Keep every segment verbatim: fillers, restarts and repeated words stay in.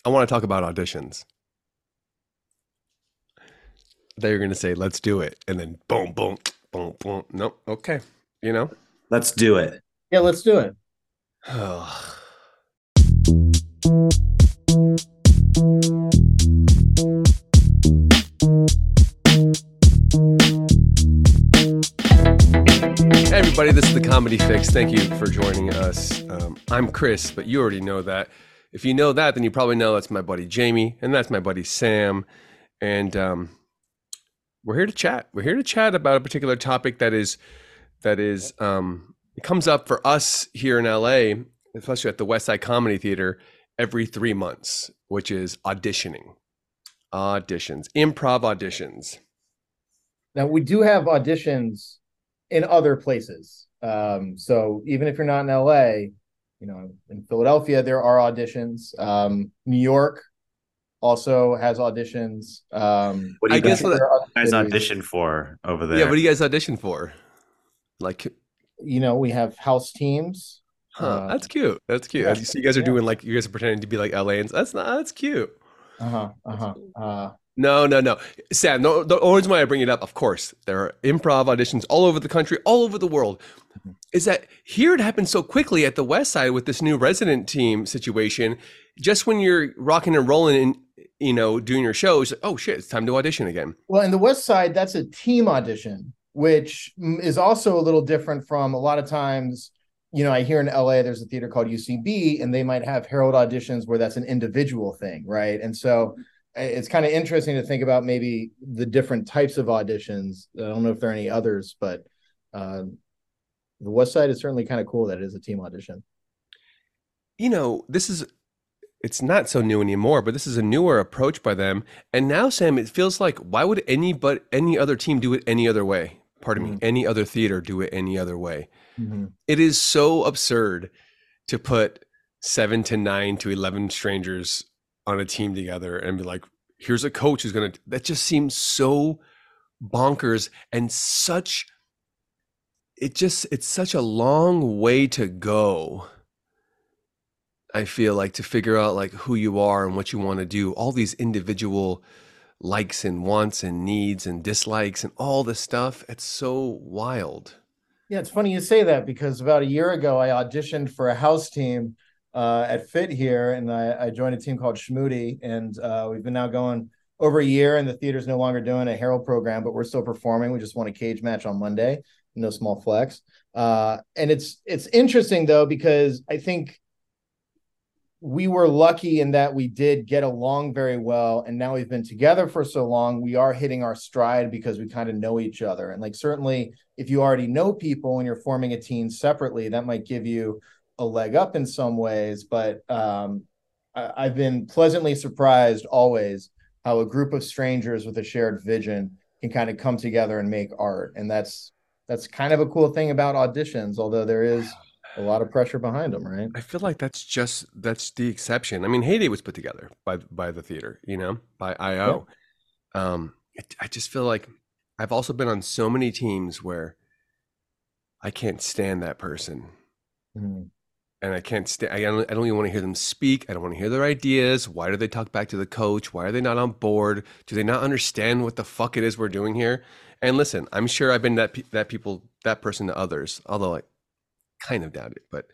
I want to talk about auditions. They're going to say, let's do it. And then boom, boom, boom, boom. Nope. Okay. You know? Let's do it. Yeah, let's do it. Hey everybody, this is the Comedy Fix. Thank you for joining us. Um, I'm Chris, but you already know that. If you know that, then you probably know that's my buddy Jamie, and that's my buddy Sam. And um, we're here to chat. We're here to chat about a particular topic that is that is um, it comes up for us here in L A, especially at the West Side Comedy Theater, every three months, which is auditioning, auditions, improv auditions. Now we do have auditions in other places. Um, so even if you're not in L A, you know, in Philadelphia there are auditions. Um, New York also has auditions. Um, What do I you guess guys, what, guys audition for over yeah. What there? do you guys audition for? Like, you know, we have house teams. huh? Uh, That's cute. That's cute. yeah, As you see, you guys are yeah. doing like you guys are pretending to be like L A's. That's not. That's cute. Uh-huh. Uh-huh. Uh, No, no, no. Sam, no, the only reason why I bring it up, of course, there are improv auditions all over the country, all over the world. Is that here it happens so quickly at the West Side with this new resident team situation. Just when you're rocking and rolling and, you know, doing your shows, oh shit, it's time to audition again. well, in the West Side, that's a team audition, which is also a little different from a lot of times. You know, I hear in L A there's a theater called U C B, and they might have Herald auditions where that's an individual thing, right? And so it's kind of interesting to think about maybe the different types of auditions. I don't know if there are any others, but uh, the West Side is certainly kind of cool that it is a team audition. You know, this is it's not so new anymore, but this is a newer approach by them. And now, Sam, it feels like why would any but any other team do it any other way? Pardon me, Mm-hmm. any other theater do it any other way? Mm-hmm. It is so absurd to put seven to nine to eleven strangers on a team together and be like, here's a coach who's going to, that just seems so bonkers and such, it just, it's such a long way to go. I feel like to figure out like who you are and what you want to do, all these individual likes and wants and needs and dislikes and all this stuff. It's so wild. Yeah, it's funny you say that because about a year ago I auditioned for a house team uh, at Fit here, and I, I joined a team called Schmoody, and uh, we've been now going over a year, and the theater's no longer doing a Herald program, but we're still performing. We just won a cage match on Monday, no small flex, uh, and it's it's interesting though because I think we were lucky in that we did get along very well, and now we've been together for so long, we are hitting our stride because we kind of know each other. And like certainly if you already know people and you're forming a team separately, that might give you a leg up in some ways, but um, I, I've been pleasantly surprised always how a group of strangers with a shared vision can kind of come together and make art. And that's that's kind of a cool thing about auditions, although there is a lot of pressure behind them, right? I feel like that's just that's the exception. I mean, Heyday was put together by by the theater, you know, by Yeah. I O. Um, it, I just feel like I've also been on so many teams where I can't stand that person, Mhm. and I can't stand. I don't, I don't even want to hear them speak. I don't want to hear their ideas. Why do they talk back to the coach? Why are they not on board? Do they not understand what the fuck it is we're doing here? And listen, I'm sure I've been that pe- that people that person to others, although I kind of doubt it, but.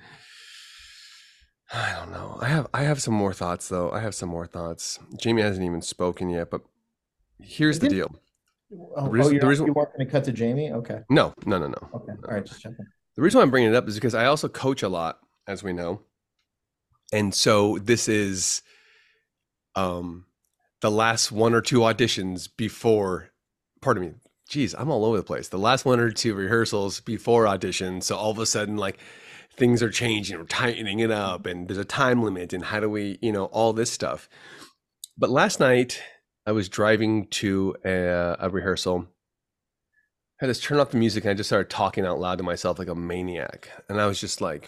I don't know. I have I have some more thoughts though. I have some more thoughts. Jamie hasn't even spoken yet, but I here's the didn't. deal. The Oh, oh, reason you're the not, reason you weren't going to cut to Jamie? Okay. no, no, no, no. Okay. All No. right. Just checking. The reason why I'm bringing it up is because I also coach a lot, as we know. And so this is um the last one or two auditions before, pardon me. Geez, I'm all over the place. The last one or two rehearsals before audition. So all of a sudden, like things are changing, we're tightening it up, and there's a time limit, and how do we, you know, all this stuff. But last night, I was driving to a, a rehearsal. I just turned off the music and I just started talking out loud to myself like a maniac. And I was just like,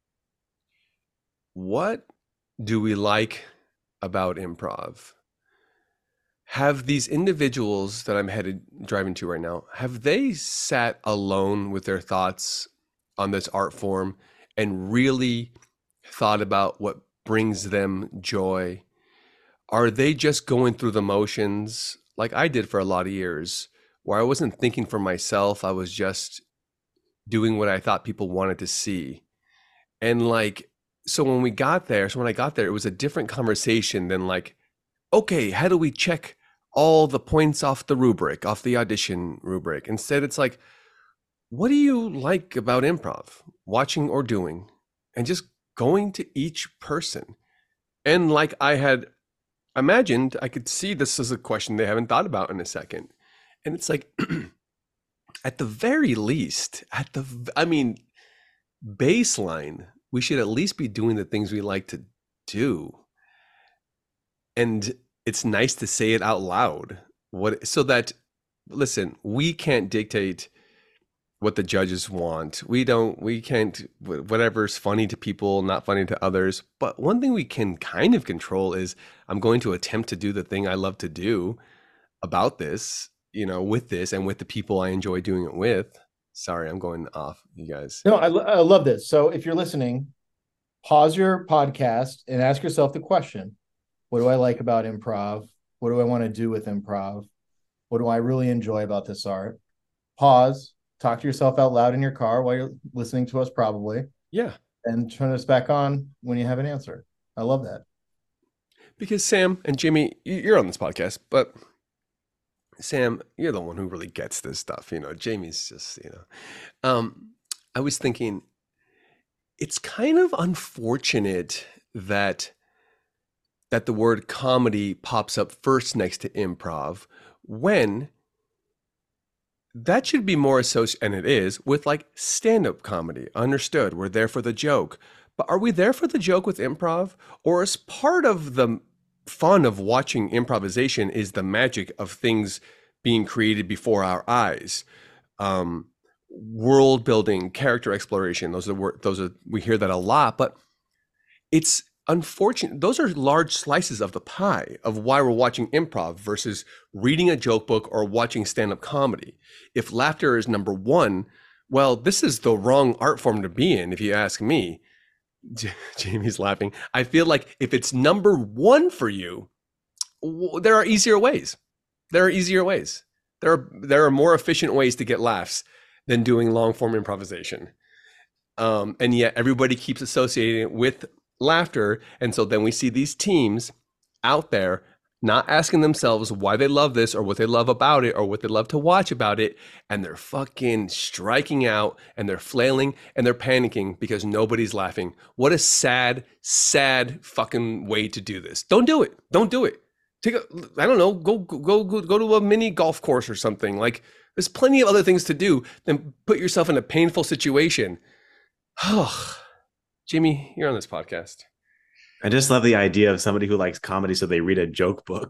what do we like about improv? Have these individuals that I'm headed driving to right now, have they sat alone with their thoughts on this art form and really thought about what brings them joy, are they just going through the motions like I did for a lot of years, where I wasn't thinking for myself, I was just doing what I thought people wanted to see. And like, so when we got there, so when I got there, it was a different conversation than like, okay, how do we check all the points off the rubric, off the audition rubric? Instead, it's like, what do you like about improv, watching or doing? And just going to each person. And like I had imagined, I could see this as a question they haven't thought about in a second. And it's like, at the very least, at the, I mean, baseline, we should at least be doing the things we like to do. And it's nice to say it out loud. What, so that, listen, we can't dictate what the judges want. We don't, we can't, whatever's funny to people, not funny to others. But one thing we can kind of control is I'm going to attempt to do the thing I love to do about this, you know, with this and with the people I enjoy doing it with. Sorry, I'm going off, you guys. No, I, I love this. So if you're listening, pause your podcast and ask yourself the question, what do I like about improv? What do I want to do with improv? What do I really enjoy about this art? Pause, talk to yourself out loud in your car while you're listening to us probably. Yeah. And turn us back on when you have an answer. I love that. Because Sam and Jimmy, you're on this podcast, but Sam, you're the one who really gets this stuff. You know, Jamie's just, you know, um, I was thinking it's kind of unfortunate that that the word comedy pops up first next to improv when that should be more associated, and it is, with like stand-up comedy. Understood. We're there for the joke. But are we there for the joke with improv? Or is part of the fun of watching improvisation is the magic of things being created before our eyes? Um, world building, character exploration. Those are those are we hear that a lot, but it's unfortunate. Those are large slices of the pie of why we're watching improv versus reading a joke book or watching stand-up comedy. If laughter is number one, well, this is the wrong art form to be in, if you ask me. J- Jamie's laughing. I feel like if it's number one for you, w- there are easier ways. There are easier ways. There are there are more efficient ways to get laughs than doing long form improvisation. Um, and yet everybody keeps associating it with laughter. And so then we see these teams out there not asking themselves why they love this or what they love about it or what they love to watch about it. And they're fucking striking out and they're flailing and they're panicking because nobody's laughing. What a sad, sad fucking way to do this. Don't do it. Don't do it. Take a, I don't know, go, go, go, go to a mini golf course or something. Like there's plenty of other things to do than put yourself in a painful situation. Oh, Jimmy, you're on this podcast. I just love the idea of somebody who likes comedy, so they read a joke book.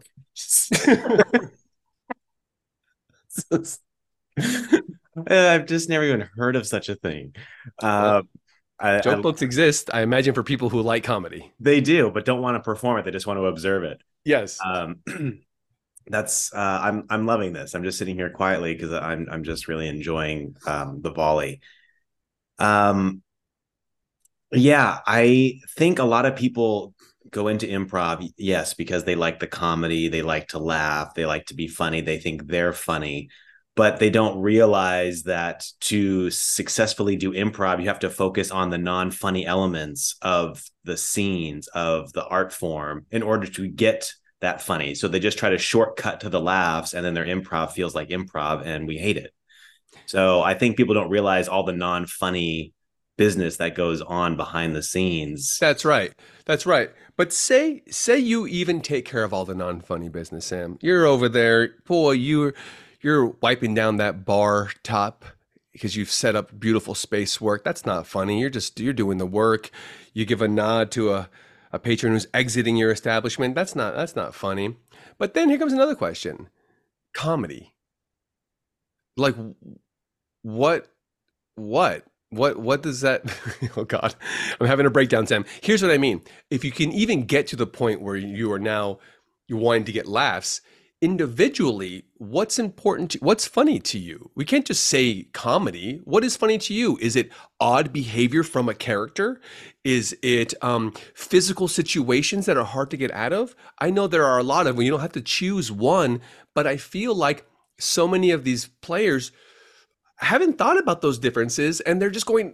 I've just never even heard of such a thing. Uh, I, joke I, books exist, I imagine, for people who like comedy. They do, but don't want to perform it. They just want to observe it. Yes. Um, that's uh, I'm I'm loving this. I'm just sitting here quietly because I'm I'm just really enjoying um, the volley. Um. Yeah, I think a lot of people go into improv, yes, because they like the comedy, they like to laugh, they like to be funny, they think they're funny, but they don't realize that to successfully do improv, you have to focus on the non-funny elements of the scenes, of the art form in order to get that funny. So they just try to shortcut to the laughs and then their improv feels like improv and we hate it. So I think people don't realize all the non-funny business that goes on behind the scenes. That's right. That's right. But say say you even take care of all the non-funny business, Sam. You're over there, boy, you're you're wiping down that bar top because you've set up beautiful space work. That's not funny. You're just you're doing the work. You give a nod to a, a patron who's exiting your establishment. That's not that's not funny. But then here comes another question. Comedy. Like what what What what does that oh God, I'm having a breakdown, Sam. Here's what I mean. If you can even get to the point where you are now you're wanting to get laughs, individually, what's important to, what's funny to you? We can't just say comedy. What is funny to you? Is it odd behavior from a character? Is it um, physical situations that are hard to get out of? I know there are a lot of them. You don't have to choose one, but I feel like so many of these players haven't thought about those differences and they're just going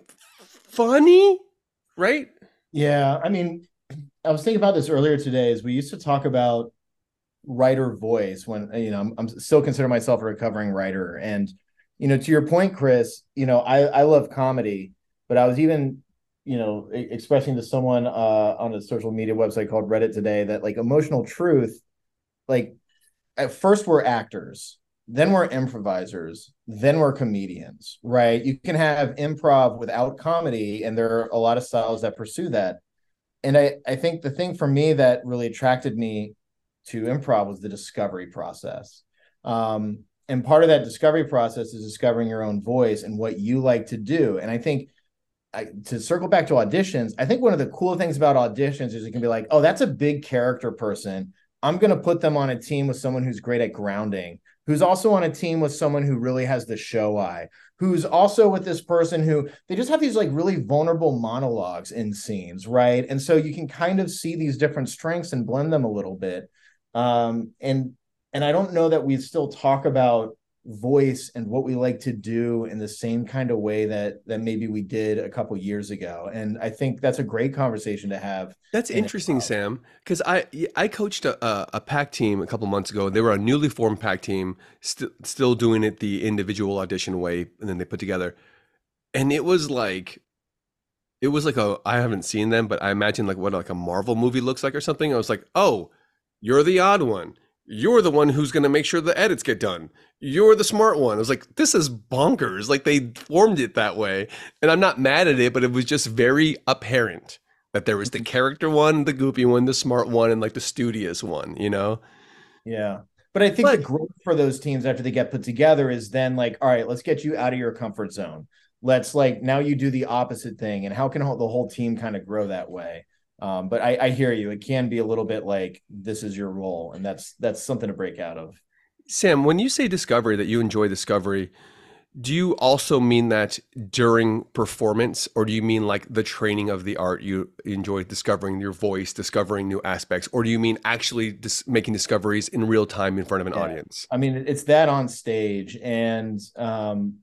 funny, right? Yeah, I mean, I was thinking about this earlier today. Is we used to talk about writer voice when, you know, I'm, I'm still consider myself a recovering writer. And, you know, to your point, Chris, you know, I, I love comedy, but I was even, you know, e- expressing to someone uh, on a social media website called Reddit today that like emotional truth, like at first we're actors, then we're improvisers, then we're comedians, right? You can have improv without comedy, and there are a lot of styles that pursue that. And I, I think the thing for me that really attracted me to improv was the discovery process. Um, and part of that discovery process is discovering your own voice and what you like to do. And I think I, to circle back to auditions, I think one of the cool things about auditions is you can be like, oh, that's a big character person. I'm going to put them on a team with someone who's great at grounding, who's also on a team with someone who really has the show eye, who's also with this person who they just have these like really vulnerable monologues in scenes, right? And so you can kind of see these different strengths and blend them a little bit. Um, and and I don't know that we still talk about voice and what we like to do in the same kind of way that that maybe we did a couple years ago. And I think that's a great conversation to have. That's in interesting, improv. Sam, because I I coached a, a a pack team a couple months ago. They were a newly formed pack team, still still doing it the individual audition way, and then they put together. And it was like it was like a I haven't seen them, but I imagine like what like a Marvel movie looks like or something. I was like, oh, you're the odd one. You're the one who's going to make sure the edits get done. You're the smart one. I was like, this is bonkers. Like they formed it that way, and I'm not mad at it, but it was just very apparent that there was the character one, the goopy one, the smart one, and like the studious one, you know? Yeah. But I think the But growth for those teams after they get put together is then like, all right, let's get you out of your comfort zone. Let's like now you do the opposite thing. And how can the whole team kind of grow that way? Um, but I, I hear you. It can be a little bit like this is your role, and that's that's something to break out of. Sam, when you say discovery, that you enjoy discovery, do you also mean that during performance, or do you mean like the training of the art? You enjoy discovering your voice, discovering new aspects, or do you mean actually dis- making discoveries in real time in front of an Yeah. audience? I mean, it's that on stage, and um,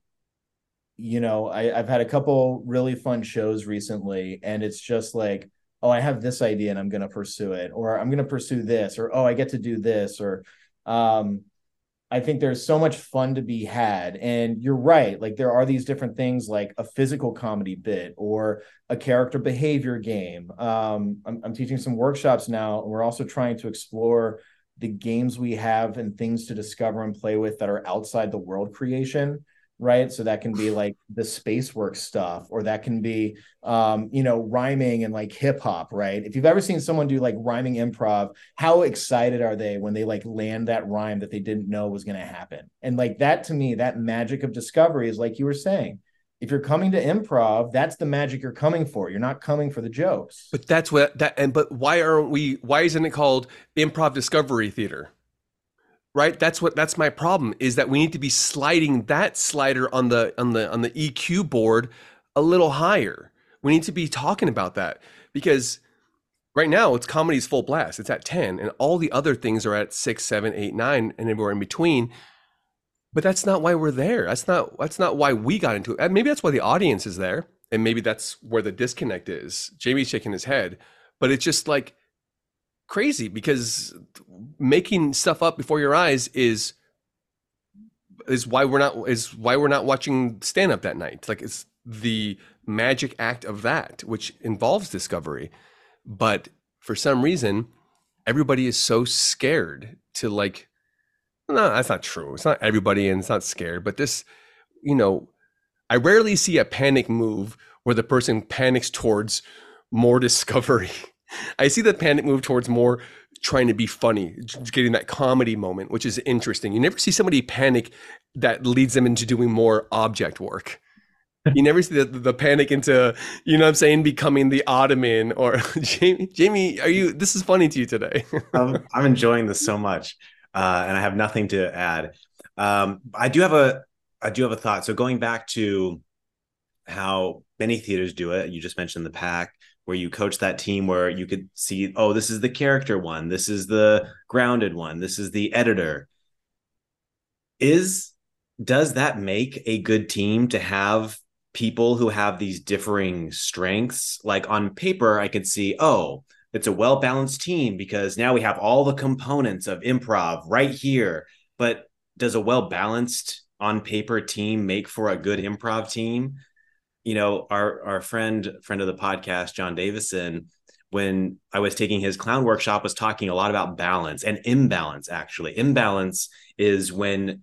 you know, I, I've had a couple really fun shows recently, and it's just like, oh, I have this idea and I'm going to pursue it, or I'm going to pursue this, or oh, I get to do this, or um, I think there's so much fun to be had. And you're right. Like there are these different things like a physical comedy bit or a character behavior game. Um, I'm, I'm teaching some workshops now, and we're also trying to explore the games we have and things to discover and play with that are outside the world creation. Right. So that can be like the space work stuff, or that can be, um, you know, rhyming and like hip hop. Right. If you've ever seen someone do like rhyming improv, how excited are they when they like land that rhyme that they didn't know was going to happen? And like that to me, that magic of discovery is like you were saying, if you're coming to improv, that's the magic you're coming for. You're not coming for the jokes. But that's what that and but why aren't we why isn't it called improv discovery theater? Right? That's what that's my problem is that we need to be sliding that slider on the on the on the E Q board a little higher. We need to be talking about that because right now it's comedy's full blast. It's at ten and all the other things are at six, seven, eight, nine, and everywhere in between. But that's not why we're there. That's not that's not why we got into it. And maybe that's why the audience is there. And maybe that's where the disconnect is. Jamie's shaking his head. But it's just like crazy because making stuff up before your eyes is is why we're not is why we're not watching stand up that night. Like it's the magic act of that, which involves discovery. But for some reason, everybody is so scared to like, no, that's not true. It's not everybody and it's not scared, but this, you know, I rarely see a panic move where the person panics towards more discovery. I see the panic move towards more trying to be funny, getting that comedy moment, which is interesting. You never see somebody panic that leads them into doing more object work. You never see the, the panic into, you know what I'm saying, becoming the ottoman or Jamie, Jamie, are you, this is funny to you today. um, I'm enjoying this so much. uh, and I have nothing to add. Um, I do have a I do have a thought. So going back to how many theaters do it, you just mentioned the pack, where you coach that team where you could see, oh, this is the character one, this is the grounded one, this is the editor. Is does that make a good team to have people who have these differing strengths? Like on paper, I could see, oh, it's a well-balanced team because now we have all the components of improv right here. But does a well-balanced on paper team make for a good improv team? You know, our our friend friend of the podcast, John Davison, when I was taking his clown workshop, was talking a lot about balance and imbalance. Actually, imbalance is when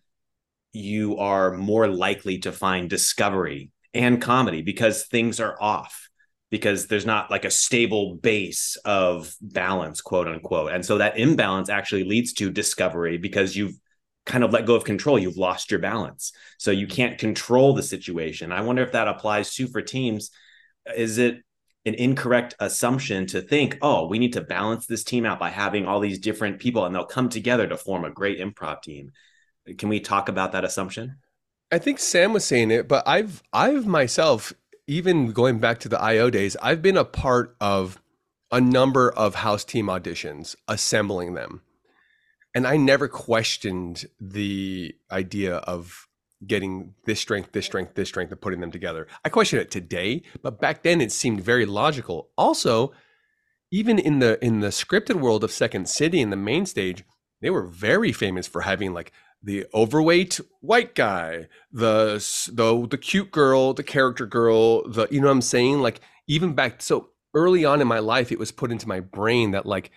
you are more likely to find discovery and comedy because things are off, because there's not like a stable base of balance, quote unquote. And so that imbalance actually leads to discovery because you've kind of let go of control. You've lost your balance. So you can't control the situation. I wonder if that applies too for teams. Is it an incorrect assumption to think, oh, we need to balance this team out by having all these different people and they'll come together to form a great improv team? Can we talk about that assumption? I think Sam was saying it, but I've I've myself, even going back to the I O days, I've been a part of a number of house team auditions, assembling them. And I never questioned the idea of getting this strength, this strength, this strength, and putting them together. I question it today, but back then it seemed very logical. Also, even in the in the scripted world of Second City in the main stage, they were very famous for having like the overweight white guy, the the the cute girl, the character girl, the you know what I'm saying? Like even back so early on in my life, it was put into my brain that like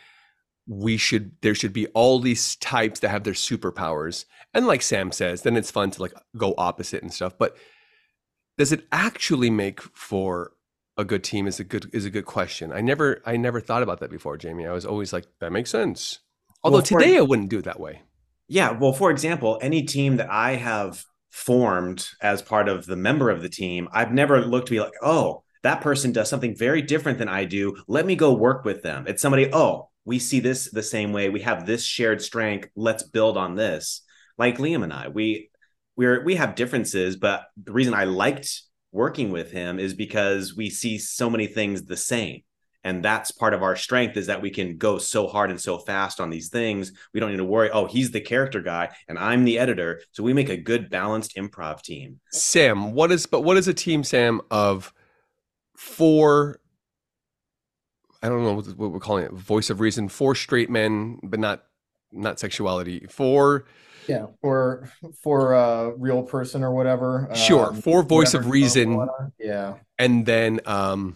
we should there should be all these types that have their superpowers. And like Sam says, then it's fun to like go opposite and stuff. But does it actually make for a good team is a good is a good question. I never I never thought about that before, Jamie. I was always like, that makes sense. Although well, today I wouldn't do it that way. Yeah. Well, for example, any team that I have formed as part of the member of the team, I've never looked to be like, oh, that person does something very different than I do. Let me go work with them. It's somebody, oh, we see this the same way. We have this shared strength. Let's build on this. Like Liam and I, we we're we have differences, but the reason I liked working with him is because we see so many things the same. And that's part of our strength, is that we can go so hard and so fast on these things. We don't need to worry, oh, he's the character guy and I'm the editor. So we make a good balanced improv team. Sam, what is but what is a team, Sam, of four, I don't know what we're calling it, voice of reason, four straight men, but not not sexuality, four yeah, for for a real person or whatever. Sure, um, four voice of reason. Yeah. And then um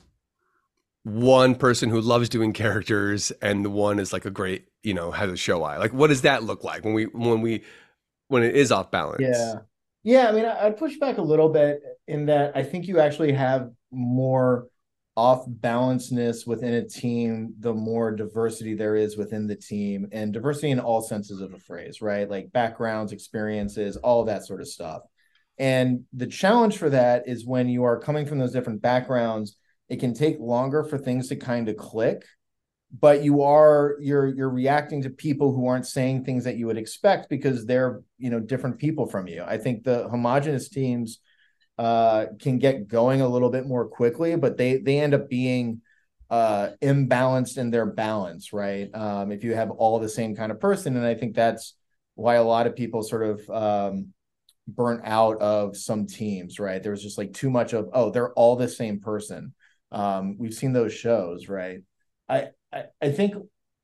one person who loves doing characters, and the one is like a great, you know, has a show eye. Like, what does that look like when we when we when it is off balance? Yeah, yeah. I mean, I'd push back a little bit in that I think you actually have more off balancedness within a team the more diversity there is within the team, and diversity in all senses of the phrase, right? Like backgrounds, experiences, all that sort of stuff. And the challenge for that is when you are coming from those different backgrounds, it can take longer for things to kind of click, but you are you're you're reacting to people who aren't saying things that you would expect because they're, you know, different people from you. I think the homogenous teams uh can get going a little bit more quickly, but they they end up being uh imbalanced in their balance, right? Um if you have all the same kind of person, and I think that's why a lot of people sort of um burnt out of some teams, right? There was just like too much of, oh, they're all the same person. Um, we've seen those shows, right? I, I I think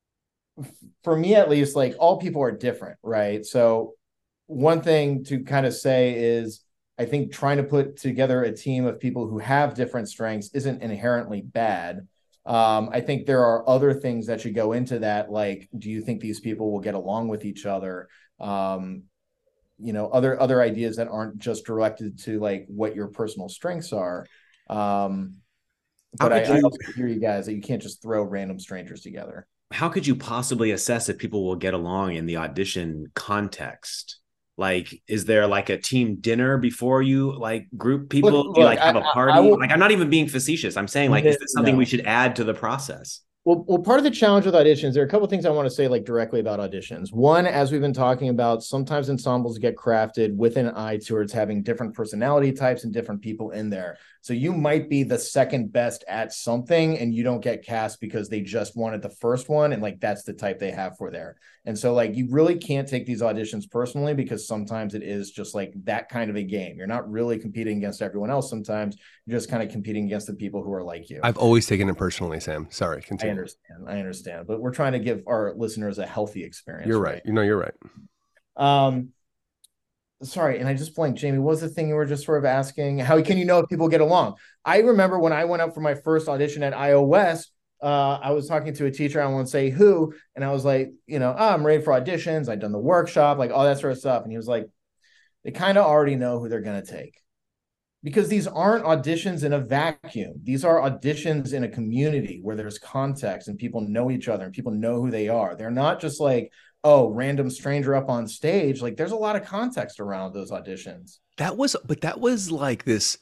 for me at least, like all people are different, right? So one thing to kind of say is I think trying to put together a team of people who have different strengths isn't inherently bad. Um, I think there are other things that should go into that, like, do you think these people will get along with each other? Um, you know, other other ideas that aren't just directed to like what your personal strengths are. Um, But I, you, I also hear you guys that you can't just throw random strangers together. How could you possibly assess if people will get along in the audition context? Like, is there like a team dinner before you like group people? Look, Do you like look, have I, a party? Will, like, I'm not even being facetious. I'm saying like, is this something no. we should add to the process? Well, well, part of the challenge with auditions, there are a couple of things I want to say like directly about auditions. One, as we've been talking about, sometimes ensembles get crafted with an eye towards having different personality types and different people in there. So you might be the second best at something and you don't get cast because they just wanted the first one and like that's the type they have for there. And so like you really can't take these auditions personally because sometimes it is just like that kind of a game. You're not really competing against everyone else. Sometimes you're just kind of competing against the people who are like you. I've always taken it personally, Sam. Sorry, I continue. understand. I understand. But we're trying to give our listeners a healthy experience. You're right. right. You know, you're right. Um, sorry, and I just blanked. Jamie, what was the thing you were just sort of asking? How can you know if people get along? I remember when I went up for my first audition at I O West, uh, I was talking to a teacher, I won't say who, and I was like, you know, oh, I'm ready for auditions. I'd done the workshop, like all that sort of stuff. And he was like, they kind of already know who they're going to take. Because these aren't auditions in a vacuum. These are auditions in a community where there's context and people know each other and people know who they are. They're not just like, oh, random stranger up on stage. Like there's a lot of context around those auditions. That was, but that was like this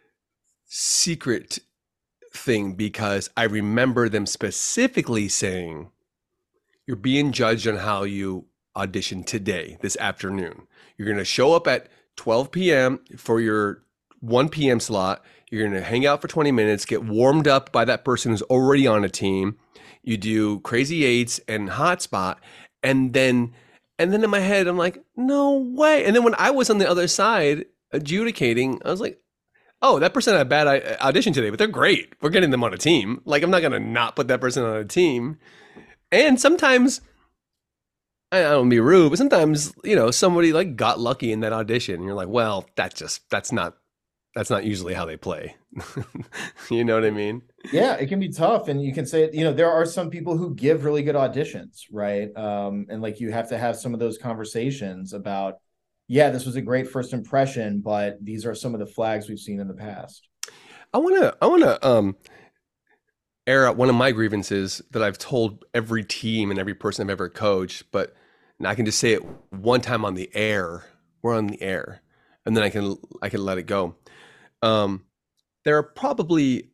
secret thing because I remember them specifically saying, you're being judged on how you audition today, this afternoon. You're going to show up at twelve p.m. for your one p.m. slot. You're going to hang out for twenty minutes, get warmed up by that person who's already on a team. You do crazy eights and hotspot. And then, and then in my head, I'm like, no way. And then when I was on the other side adjudicating, I was like, oh, that person had a bad audition today, but they're great. We're getting them on a team. Like, I'm not going to not put that person on a team. And sometimes, I don't be rude, but sometimes, you know, somebody like got lucky in that audition. And you're like, well, that's just, that's not, that's not usually how they play. You know what I mean? Yeah, it can be tough. And you can say, you know, there are some people who give really good auditions, right? Um, and like you have to have some of those conversations about, yeah, this was a great first impression, but these are some of the flags we've seen in the past. I want to, I want to um, air out one of my grievances that I've told every team and every person I've ever coached, but I can just say it one time on the air. We're on the air, and then I can I can let it go. Um, there are probably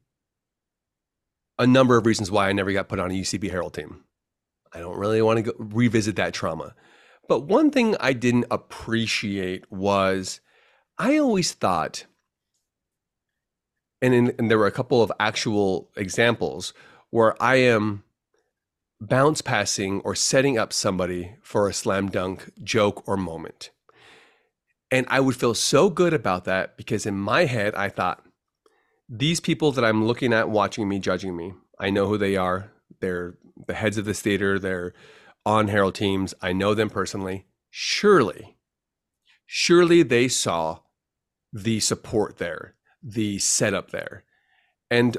a number of reasons why I never got put on a U C B Herald team. I don't really want to go revisit that trauma. But one thing I didn't appreciate was I always thought, and, in, and there were a couple of actual examples where I am bounce passing or setting up somebody for a slam dunk joke or moment. And I would feel so good about that because in my head, I thought, these people that I'm looking at, watching me, judging me, I know who they are. They're the heads of this theater. They're on Herald teams. I know them personally. Surely, surely they saw the support there, the setup there. And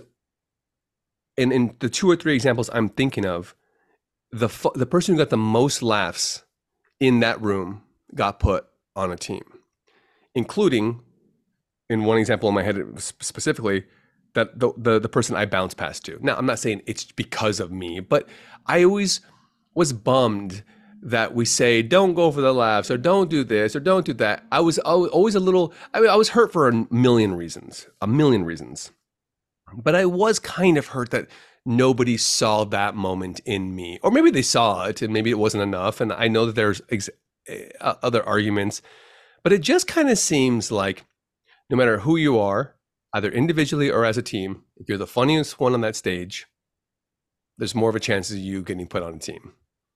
in, in the two or three examples I'm thinking of, the the person who got the most laughs in that room got put on a team, including, in one example in my head specifically, that the, the the person I bounced past to. Now, I'm not saying it's because of me, but I always was bummed that we say, don't go for the laughs, or don't do this, or don't do that. I was always a little, I mean, I was hurt for a million reasons, a million reasons. But I was kind of hurt that nobody saw that moment in me. Or maybe they saw it and maybe it wasn't enough. And I know that there's ex- other arguments, but it just kind of seems like no matter who you are, either individually or as a team, if you're the funniest one on that stage, there's more of a chance of you getting put on a team.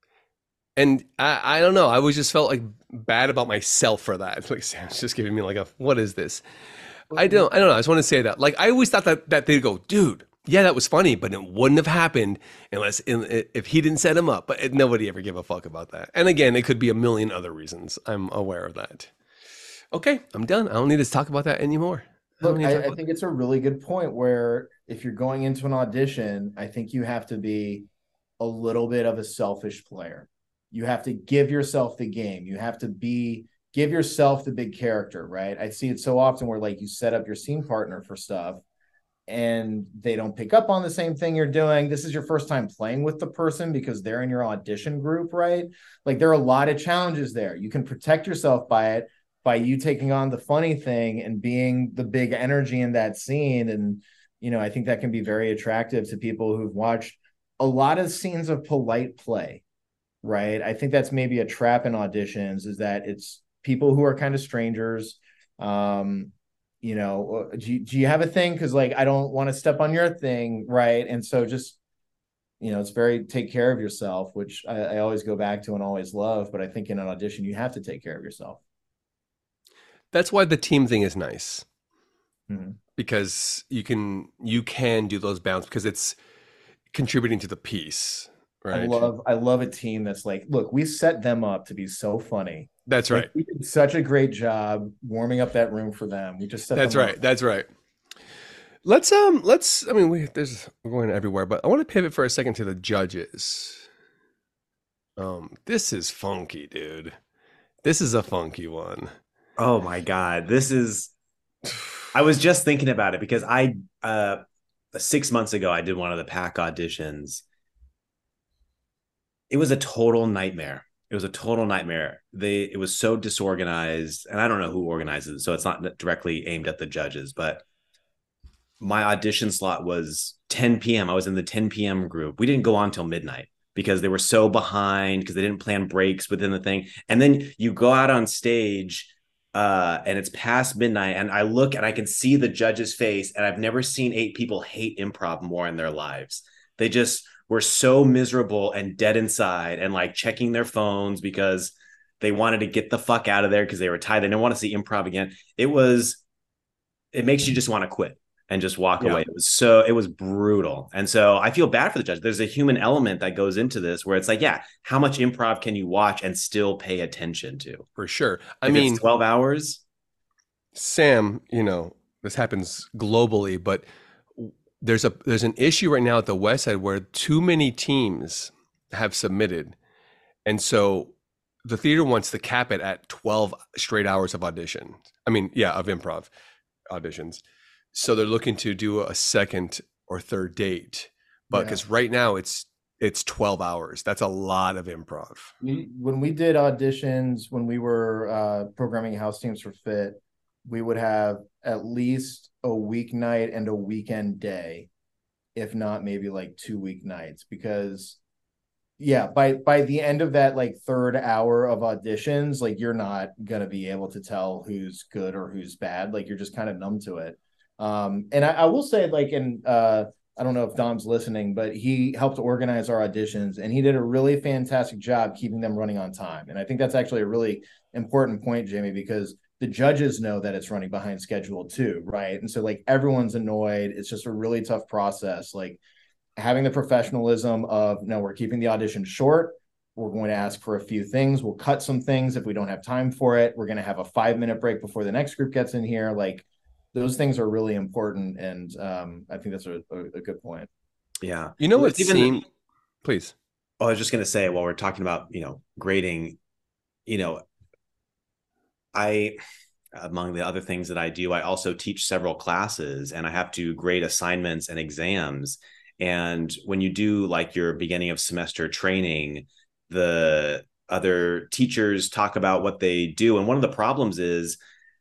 And I, I don't know, I always just felt like bad about myself for that. Like Sam's just giving me like a, what is this? I don't, I don't know. I just want to say that. Like, I always thought that, that they'd go, dude, yeah, that was funny, but it wouldn't have happened unless, in, if he didn't set him up. But it, nobody ever gave a fuck about that. And again, it could be a million other reasons. I'm aware of that. Okay, I'm done. I don't need to talk about that anymore. I Look, I, I think it's a really good point where if you're going into an audition, I think you have to be a little bit of a selfish player. You have to give yourself the game. You have to be, give yourself the big character, right? I see it so often where like you set up your scene partner for stuff and they don't pick up on the same thing you're doing. This is your first time playing with the person because they're in your audition group, right? Like there are a lot of challenges there. You can protect yourself by it, by you taking on the funny thing and being the big energy in that scene. And, you know, I think that can be very attractive to people who've watched a lot of scenes of polite play, right? I think that's maybe a trap in auditions, is that it's people who are kind of strangers. Um, you know, uh, do you, do you have a thing? Because like I don't want to step on your thing, right? And so just, you know, it's very take care of yourself, which I, I always go back to and always love. But I think in an audition, you have to take care of yourself. That's why the team thing is nice. Mm-hmm. Because you can you can do those bounds because it's contributing to the piece, right? I love I love a team that's like, look, we set them up to be so funny. That's like, right. We did such a great job warming up that room for them. We just set That's them right. up. That's right. Let's um let's I mean we there's we're going everywhere, but I want to pivot for a second to the judges. Um this is funky, dude. This is a funky one. Oh my God. This is I was just thinking about it because I uh six months ago I did one of the PAC auditions. It was a total nightmare. It was a total nightmare. They it was so disorganized, and I don't know who organizes it, so it's not directly aimed at the judges, but my audition slot was ten p.m. I was in the ten p.m. group. We didn't go on till midnight because they were so behind because they didn't plan breaks within the thing. And then you go out on stage uh, and it's past midnight, and I look and I can see the judge's face, and I've never seen eight people hate improv more in their lives. They just were so miserable and dead inside and like checking their phones because they wanted to get the fuck out of there because they were tired. They didn't want to see improv again. It was, it makes you just want to quit and just walk Yeah. away. It was so, it was brutal. And so I feel bad for the judge. There's a human element that goes into this where it's like, yeah, how much improv can you watch and still pay attention to? For sure. I If mean, it's twelve hours. Sam, you know, this happens globally, but there's a there's an issue right now at the West Side where too many teams have submitted. And so the theater wants to cap it at twelve straight hours of audition. I mean, yeah, of improv auditions. So they're looking to do a second or third date. But because yeah. right now it's it's twelve hours. That's a lot of improv. We, when we did auditions, when we were uh, programming house teams for Fit, we would have at least a weeknight and a weekend day, if not maybe like two weeknights, because yeah, by by the end of that like third hour of auditions, like you're not gonna be able to tell who's good or who's bad. Like you're just kind of numb to it. Um, and I, I will say, like, in uh, I don't know if Dom's listening, but he helped organize our auditions, and he did a really fantastic job keeping them running on time. And I think that's actually a really important point, Jamie, because the judges know that it's running behind schedule too, right? And so like everyone's annoyed. It's just a really tough process. Like having the professionalism of, no, we're keeping the audition short. We're going to ask for a few things. We'll cut some things if we don't have time for it. We're going to have a five minute break before the next group gets in here. Like those things are really important. And um, I think that's a, a, a good point. Yeah. You know what seemed, please. Oh, I was just going to say, while we're talking about, you know, grading, you know, I, among the other things that I do, I also teach several classes, and I have to grade assignments and exams. And when you do like your beginning of semester training, the other teachers talk about what they do. And one of the problems is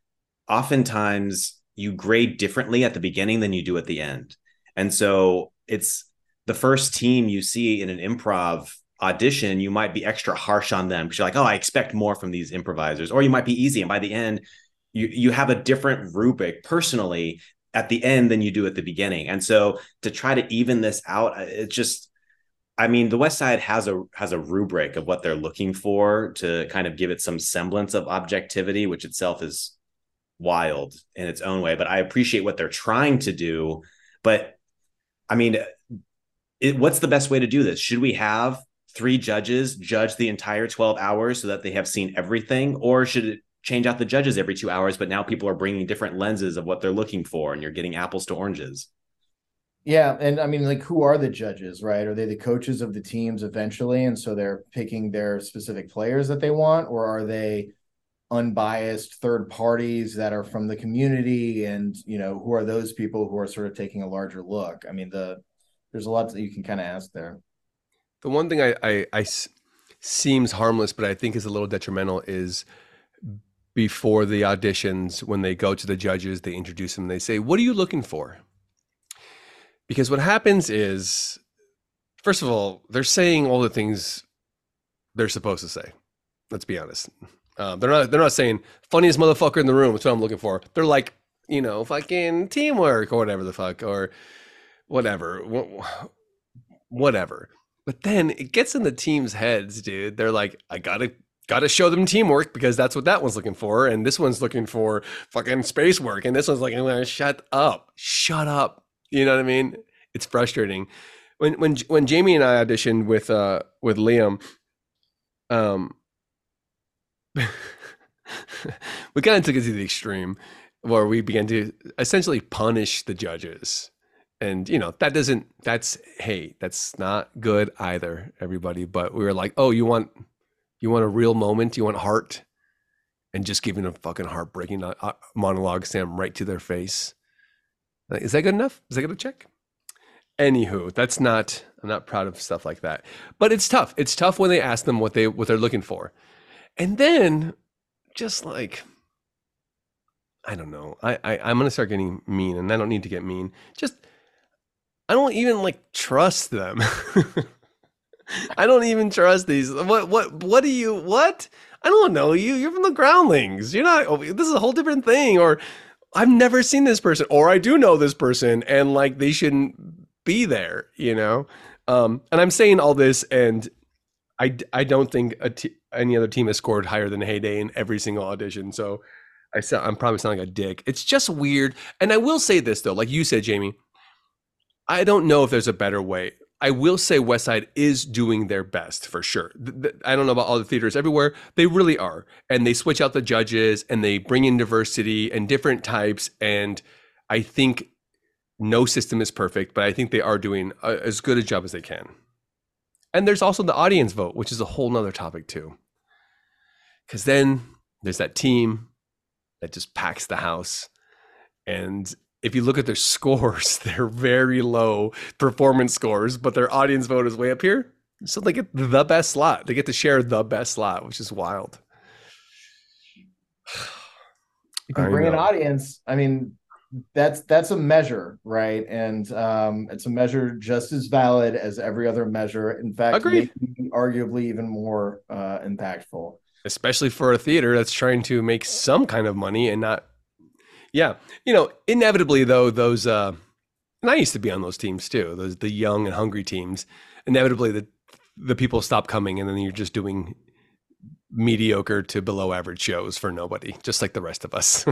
oftentimes you grade differently at the beginning than you do at the end. And so it's the first team you see in an improv audition, you might be extra harsh on them because you're like, oh, I expect more from these improvisers. Or you might be easy, and by the end, you you have a different rubric personally at the end than you do at the beginning. And so to try to even this out, it's just, I mean, the West Side has a has a rubric of what they're looking for to kind of give it some semblance of objectivity, which itself is wild in its own way. But I appreciate what they're trying to do. But I mean, it, what's the best way to do this? Should we have three judges judge the entire twelve hours so that they have seen everything? Or should it change out the judges every two hours, but now people are bringing different lenses of what they're looking for, and you're getting apples to oranges? Yeah. And I mean, like, who are the judges, right? Are they the coaches of the teams eventually? And so they're picking their specific players that they want, or are they unbiased third parties that are from the community? And, you know, who are those people who are sort of taking a larger look? I mean, the, there's a lot that you can kind of ask there. The one thing I, I, I seems harmless, but I think is a little detrimental is before the auditions, when they go to the judges, they introduce them, they say, what are you looking for? Because what happens is First of all, they're saying all the things they're supposed to say. Let's be honest. Uh, they're not. They're not saying funniest motherfucker in the room. That's what I'm looking for. They're like, you know, fucking teamwork or whatever the fuck or whatever, whatever. But then it gets in the team's heads, dude. They're like, I gotta gotta show them teamwork because that's what that one's looking for, and this one's looking for fucking space work, and this one's like, I'm gonna shut up, shut up. You know what I mean? It's frustrating. When when when Jamie and I auditioned with uh with Liam, um, we kind of took it to the extreme where we began to essentially punish the judges. And, you know, that doesn't, that's, hey, that's not good either, everybody. But we were like, oh, you want, you want a real moment? You want heart? And just giving a fucking heartbreaking uh, monologue, Sam, right to their face. Like, is that good enough? Is that going to check? Anywho, that's not, I'm not proud of stuff like that. But it's tough. It's tough when they ask them what they, what they're looking for. And then just like, I don't know, I, I I'm going to start getting mean, and I don't need to get mean. Just, I don't even like trust them. I don't even trust these. What, what, what do you, what? I don't know you. You're from the Groundlings. You're not, oh, this is a whole different thing. Or I've never seen this person, or I do know this person, and like they shouldn't be there, you know? Um, and I'm saying all this, and I, I don't think a t- any other team has scored higher than Heyday in every single audition. So I sound, I'm probably sounding like a dick. It's just weird. And I will say this though, like you said, Jamie, I don't know if there's a better way. I will say West Side is doing their best for sure. I don't know about all the theaters everywhere. They really are. And they switch out the judges and they bring in diversity and different types. And I think no system is perfect, but I think they are doing a, as good a job as they can. And there's also the audience vote, which is a whole nother topic too. Because then there's that team that just packs the house. And if you look at their scores, they're very low performance scores, but their audience vote is way up here. So they get the best slot. They get to share the best slot, which is wild. You can bring an audience. I mean, that's that's a measure, right? And um, it's a measure just as valid as every other measure. In fact, maybe arguably even more uh, impactful. Especially for a theater that's trying to make some kind of money and not. Yeah. You know, inevitably though, those, uh, and I used to be on those teams too, those, the young and hungry teams, inevitably the, the people stop coming and then you're just doing mediocre to below average shows for nobody, just like the rest of us.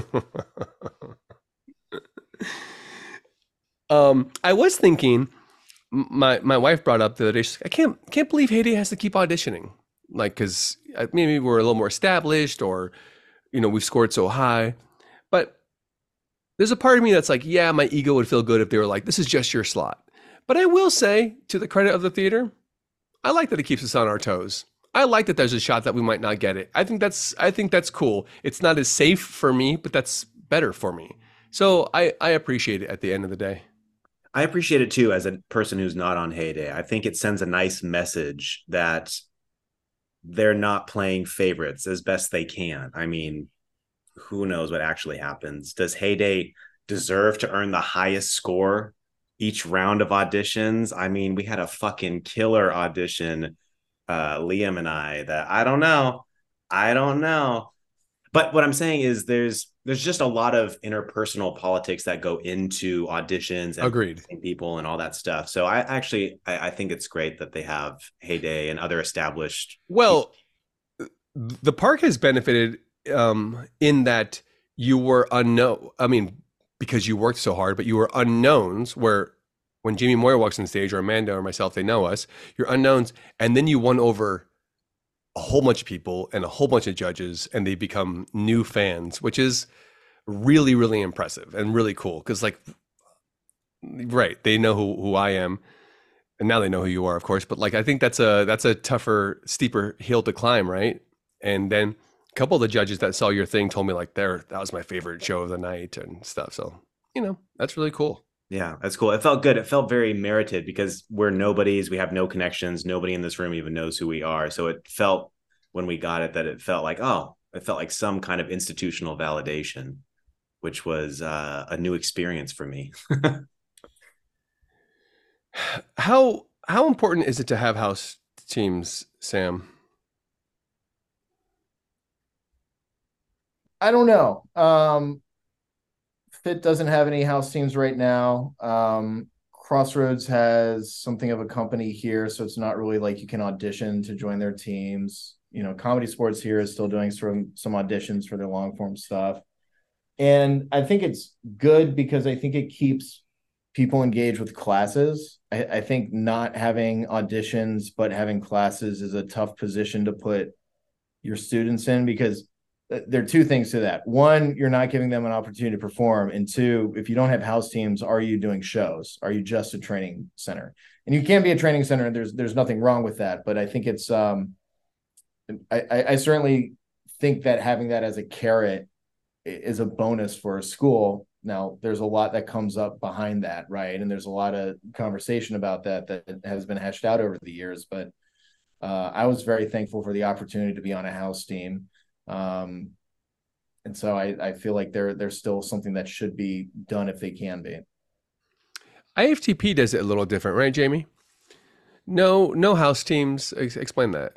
um, I was thinking, my, my wife brought up the other day, she's like, I can't, can't believe Heyday has to keep auditioning. Like, cause maybe we're a little more established or, you know, we've scored so high, but there's a part of me that's like, yeah, my ego would feel good if they were like, this is just your slot. But I will say, to the credit of the theater, I like that it keeps us on our toes. I like that there's a shot that we might not get it. I think that's I think that's cool. It's not as safe for me, but that's better for me. So I, I appreciate it at the end of the day. I appreciate it too, as a person who's not on Heyday. I think it sends a nice message that they're not playing favorites as best they can. I mean, who knows what actually happens? Does Heyday deserve to earn the highest score each round of auditions? I mean, we had a fucking killer audition, uh, Liam and I, that I don't know. I don't know. But what I'm saying is there's there's just a lot of interpersonal politics that go into auditions and Agreed. people and all that stuff. So I actually, I, I think it's great that they have Heyday and other established. Well, people. The park has benefited um in that you were unknown. I mean, because you worked so hard, but you were unknowns where when Jamie Moyer walks on stage or Amanda or myself, they know us, you're unknowns. And then you won over a whole bunch of people and a whole bunch of judges and they become new fans, which is really, really impressive and really cool. Cause like, right. They know who, who I am and now they know who you are, of course. But like, I think that's a, that's a tougher, steeper hill to climb. Right. And then a couple of the judges that saw your thing told me like there, that was my favorite show of the night and stuff. So, you know, that's really cool. Yeah, that's cool. It felt good. It felt very merited because we're nobodies. We have no connections. Nobody in this room even knows who we are. So it felt when we got it that it felt like, oh, it felt like some kind of institutional validation, which was uh, a new experience for me. How how important is it to have house teams, Sam? I don't know. Um, Fit doesn't have any house teams right now. Um, Crossroads has something of a company here, so it's not really like you can audition to join their teams. You know, Comedy Sports here is still doing some some auditions for their long form stuff. And I think it's good because I think it keeps people engaged with classes. I, I think not having auditions but having classes is a tough position to put your students in, because there are two things to that. One, you're not giving them an opportunity to perform. And two, if you don't have house teams, are you doing shows? Are you just a training center? And you can be a training center, and there's there's nothing wrong with that. But I think it's um I, I certainly think that having that as a carrot is a bonus for a school. Now, there's a lot that comes up behind that, right? And there's a lot of conversation about that that has been hashed out over the years. But uh, I was very thankful for the opportunity to be on a house team. Um, and so I, I feel like there there's still something that should be done if they can be. I F T P does it a little different, right, Jamie? No, no house teams. Ex- explain that.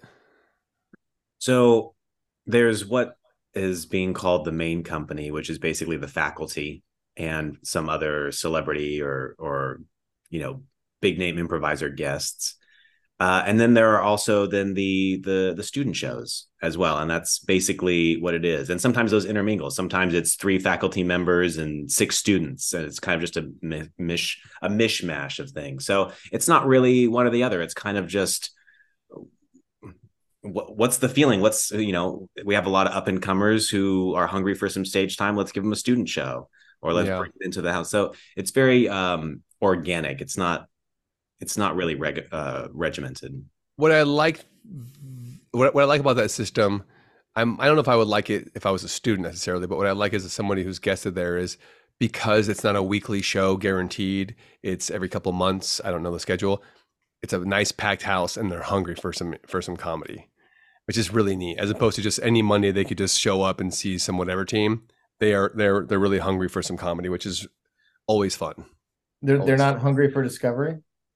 So there's what is being called the main company, which is basically the faculty and some other celebrity or or you know big name improviser guests. Uh, and then there are also then the the the student shows as well, and that's basically what it is. And sometimes those intermingle. Sometimes it's three faculty members and six students, and it's kind of just a mish a mishmash of things. So it's not really one or the other. It's kind of just what, what's the feeling? Let's you know we have a lot of up and comers who are hungry for some stage time. Let's give them a student show, or let's Yeah. bring it into the house. So it's very um, organic. It's not. It's not really reg- uh, regimented. What I like, what, what I like about that system, I'm I don't know if I would like it if I was a student necessarily, but what I like as somebody who's guested there is because it's not a weekly show guaranteed. It's every couple months. I don't know the schedule. It's a nice packed house, and they're hungry for some for some comedy, which is really neat. As opposed to just any Monday they could just show up and see some whatever team. They are they're they're really hungry for some comedy, which is always fun. They're Always they're not fun. hungry for discovery.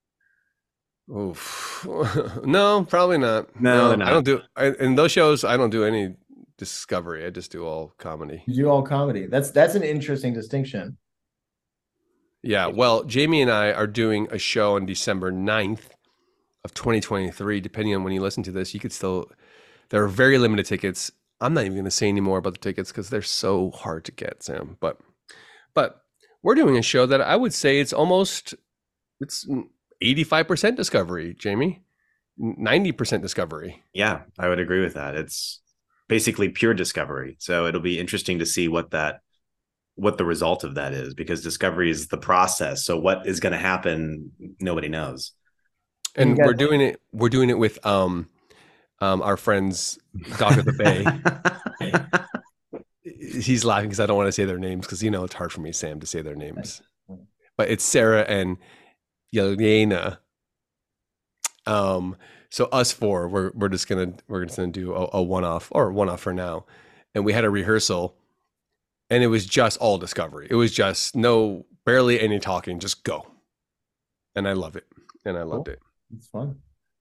Oof. No, probably not. No, they're not. I don't do I, in those shows. I don't do any discovery. I just do all comedy. You do all comedy. That's that's an interesting distinction. Yeah. Well, Jamie and I are doing a show on December ninth of twenty twenty-three. Depending on when you listen to this, you could still. There are very limited tickets. I'm not even going to say any more about the tickets because they're so hard to get, Sam. But, but we're doing a show that I would say it's almost it's eighty-five percent discovery, Jamie. ninety percent discovery. Yeah, I would agree with that. It's basically pure discovery. So it'll be interesting to see what that what the result of that is, because discovery is the process. So what is going to happen, nobody knows. And got- we're doing it we're doing it with um um our friends Doc of the Bay. He's laughing because I don't want to say their names because you know it's hard for me, Sam, to say their names. But it's Sarah and Yelena. Um, so us four, we're we're just gonna we're just gonna do a, a one off or one off for now, and we had a rehearsal, and it was just all discovery. It was just no barely any talking, just go, and I love it, and I loved Cool. it. It's fun.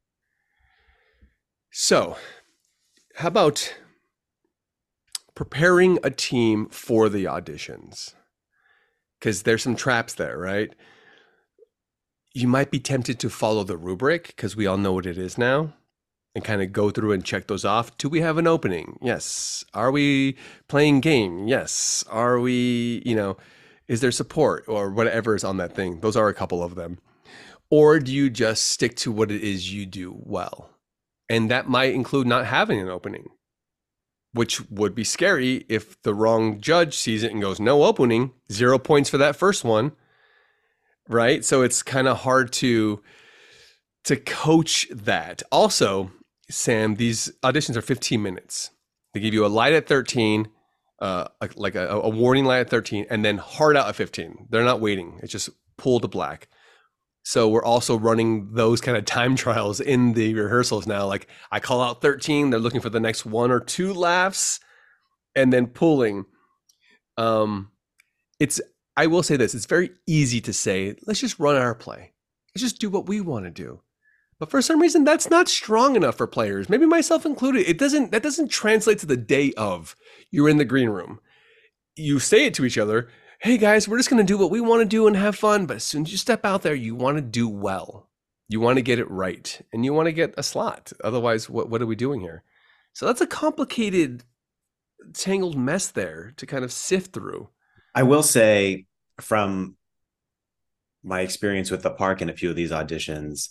So, how about preparing a team for the auditions? Because there's some traps there, right? You might be tempted to follow the rubric because we all know what it is now and kind of go through and check those off. Do we have an opening? Yes. Are we playing game? Yes. Are we, you know, is there support or whatever is on that thing? Those are a couple of them. Or do you just stick to what it is you do well? And that might include not having an opening, which would be scary if the wrong judge sees it and goes, no opening, zero points for that first one. Right. So it's kind of hard to to coach that. Also, Sam, these auditions are fifteen minutes. They give you a light at thirteen, uh, like a, a warning light at thirteen, and then hard out at fifteen. They're not waiting. It's just pull to black. So we're also running those kind of time trials in the rehearsals now. Like I call out thirteen, they're looking for the next one or two laughs, and then pulling. Um, it's I will say this, it's very easy to say, let's just run our play. Let's just do what we want to do. But for some reason, that's not strong enough for players, maybe myself included. It doesn't, that doesn't translate to the day of. You're in the green room. You say it to each other, hey guys, we're just going to do what we want to do and have fun. But as soon as you step out there, you want to do well. You want to get it right. And you want to get a slot. Otherwise, what, what are we doing here? So that's a complicated, tangled mess there to kind of sift through. I will say, from my experience with the park and a few of these auditions,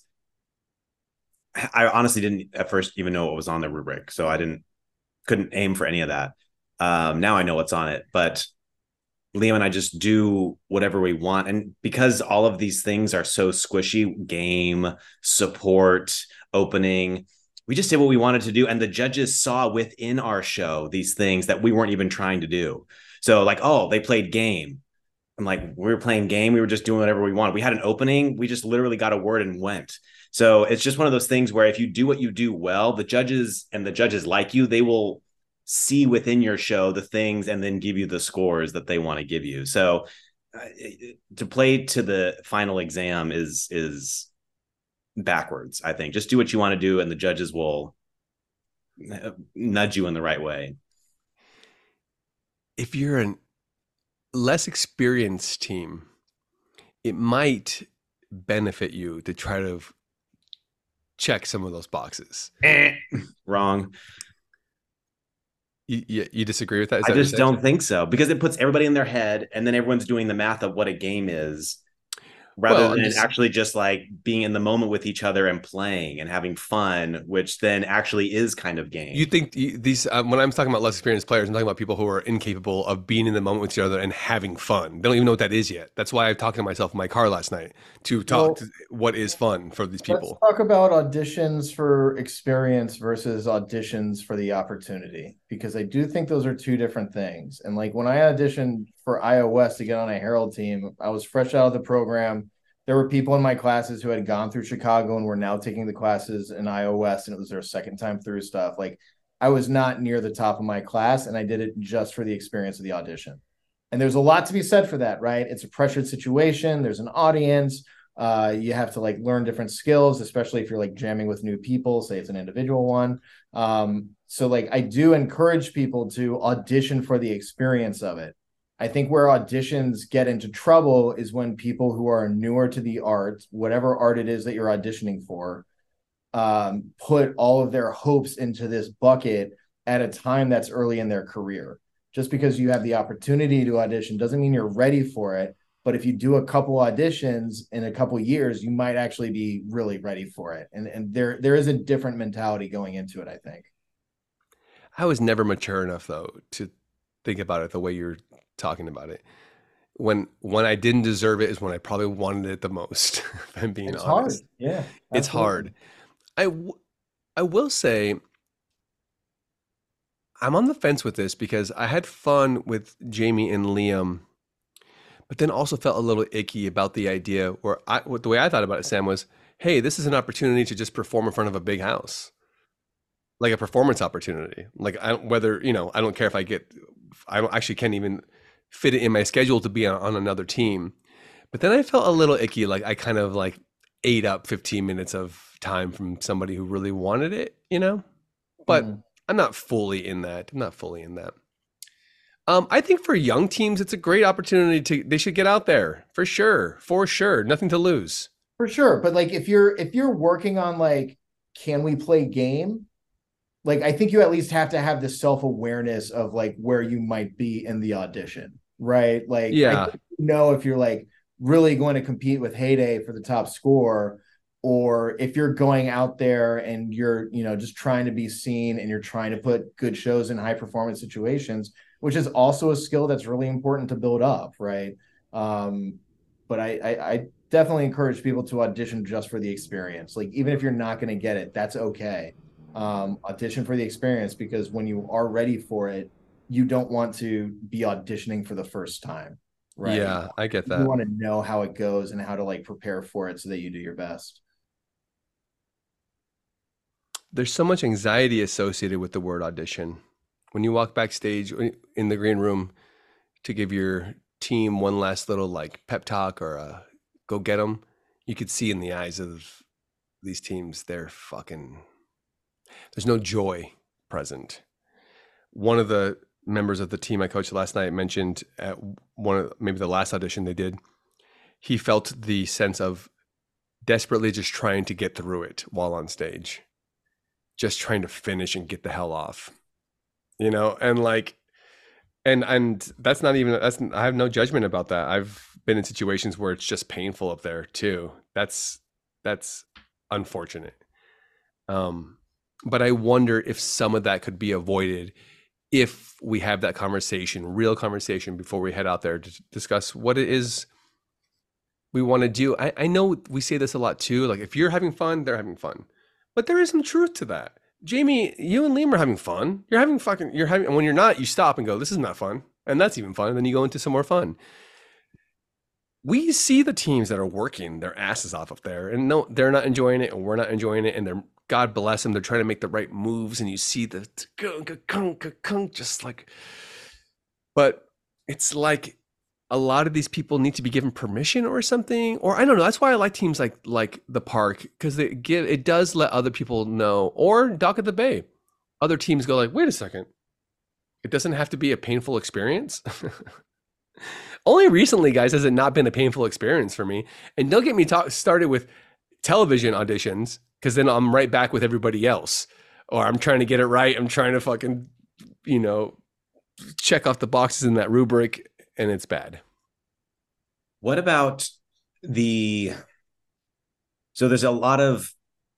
I honestly didn't at first even know what was on the rubric. So I didn't, couldn't aim for any of that. Um, now I know what's on it, but Liam and I just do whatever we want. And because all of these things are so squishy, game, support, opening, we just did what we wanted to do. And the judges saw within our show these things that we weren't even trying to do. So like, oh, they played game. I'm like, we were playing game. We were just doing whatever we wanted. We had an opening. We just literally got a word and went. So it's just one of those things where if you do what you do well, the judges and the judges like you, they will see within your show the things and then give you the scores that they want to give you. So uh, to play to the final exam is, is backwards. I think just do what you want to do and the judges will nudge you in the right way. If you're an less experienced team, it might benefit you to try to check some of those boxes. Eh, wrong. You, you, you disagree with that? Is I that just don't think so, because it puts everybody in their head and then everyone's doing the math of what a game is, rather Well, than just, actually just like being in the moment with each other and playing and having fun, which then actually is kind of game. You think these, um, when I'm talking about less experienced players, I'm talking about people who are incapable of being in the moment with each other and having fun. They don't even know what that is yet. That's why I'm talking to myself in my car last night to talk Well, to what is fun for these people. Let's talk about auditions for experience versus auditions for the opportunity, because I do think those are two different things. And like when I auditioned for iOS to get on a Herald team, I was fresh out of the program. There were people in my classes who had gone through Chicago and were now taking the classes in iOS, and it was their second time through stuff. Like I was not near the top of my class, and I did it just for the experience of the audition. And there's a lot to be said for that, right? It's a pressured situation. There's an audience. Uh, you have to like learn different skills, especially if you're like jamming with new people, say it's an individual one. Um, so like I do encourage people to audition for the experience of it. I think where auditions get into trouble is when people who are newer to the art, whatever art it is that you're auditioning for, um, put all of their hopes into this bucket at a time that's early in their career. Just because you have the opportunity to audition doesn't mean you're ready for it. But if you do a couple auditions in a couple years, you might actually be really ready for it. And and there there is a different mentality going into it, I think. I was never mature enough though to think about it the way you're talking about it. When when I didn't deserve it is when I probably wanted it the most. If I'm being It's honest, hard. Yeah, it's absolutely. hard. I w- I will say I'm on the fence with this because I had fun with Jamie and Liam, but then also felt a little icky about the idea where I, what the way I thought about it, Sam, was, hey, this is an opportunity to just perform in front of a big house, like a performance opportunity. Like I don't, whether, you know, I don't care if I get, I don't actually can't even fit it in my schedule to be on, on another team. But then I felt a little icky. Like I kind of like ate up fifteen minutes of time from somebody who really wanted it, you know, but Mm. I'm not fully in that. I'm not fully in that. Um, I think for young teams, it's a great opportunity to, they should get out there for sure, for sure. Nothing to lose. For sure. But like if you're if you're working on like, can we play game? Like I think you at least have to have the self-awareness of like where you might be in the audition, right? Like I Yeah. think you know if you're like really going to compete with Heyday for the top score, or if you're going out there and you're, you know, just trying to be seen and you're trying to put good shows in high performance situations, which is also a skill that's really important to build up, right? Um, but I, I, I definitely encourage people to audition just for the experience. Like even if you're not going to get it, that's okay. Um, audition for the experience, because when you are ready for it, you don't want to be auditioning for the first time, right? Yeah, I get You that. want to know how it goes and how to like prepare for it so that you do your best. There's so much anxiety associated with the word audition. When you walk backstage in the green room to give your team one last little like pep talk or a go get them, you could see in the eyes of these teams, they're fucking, there's no joy present. One of the members of the team I coached last night mentioned at one of maybe the last audition they did, he felt the sense of desperately just trying to get through it while on stage, just trying to finish and get the hell off, you know, and like, and and that's not even that's I have no judgment about that. I've been in situations where it's just painful up there too. That's that's unfortunate. Um, but I wonder if some of that could be avoided if we have that conversation, real conversation, before we head out there to discuss what it is we want to do. I, I know we say this a lot too. Like, if you're having fun, they're having fun. But there is some truth to that. Jamie, you and Liam are having fun. You're having fucking, you're having, and when you're not, you stop and go, this is not fun. And that's even fun. And then you go into some more fun. We see the teams that are working their asses off up there, and no, they're not enjoying it, and we're not enjoying it. And they're, God bless them, they're trying to make the right moves. And you see the just like, but it's like, a lot of these people need to be given permission or something, or I don't know. That's why I like teams like like the Park, because they give it does let other people know, or Dock at the Bay. Other teams go like, wait a second, it doesn't have to be a painful experience. Only recently, guys, has it not been a painful experience for me. And don't get me talk, started with television auditions, because then I'm right back with everybody else, or I'm trying to get it right. I'm trying to fucking, you know, check off the boxes in that rubric. And it's bad. What about the, so there's a lot of,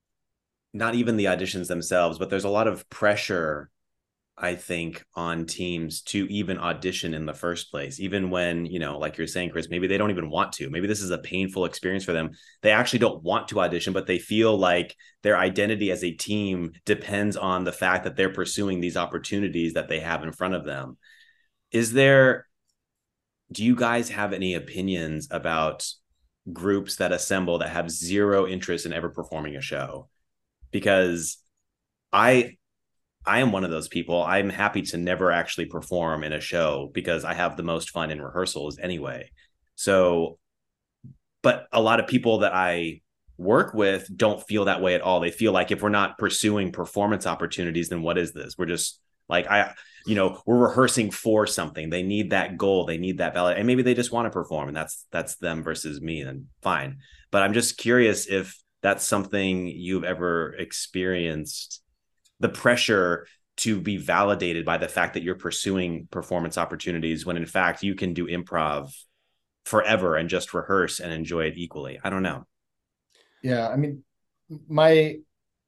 not even the auditions themselves, but there's a lot of pressure, I think, on teams to even audition in the first place. Even when, you know, like you're saying, Chris, maybe they don't even want to. Maybe this is a painful experience for them. They actually don't want to audition, but they feel like their identity as a team depends on the fact that they're pursuing these opportunities that they have in front of them. Is there, do you guys have any opinions about groups that assemble that have zero interest in ever performing a show? Because I, I am one of those people. I'm happy to never actually perform in a show because I have the most fun in rehearsals anyway. So, but a lot of people that I work with don't feel that way at all. They feel like if we're not pursuing performance opportunities, then what is this? We're just like, I, you know, we're rehearsing for something. They need that goal. They need that valid, and maybe they just want to perform, and that's, that's them versus me, then fine. But I'm just curious if that's something you've ever experienced, the pressure to be validated by the fact that you're pursuing performance opportunities when in fact you can do improv forever and just rehearse and enjoy it equally. I don't know. Yeah. I mean, my,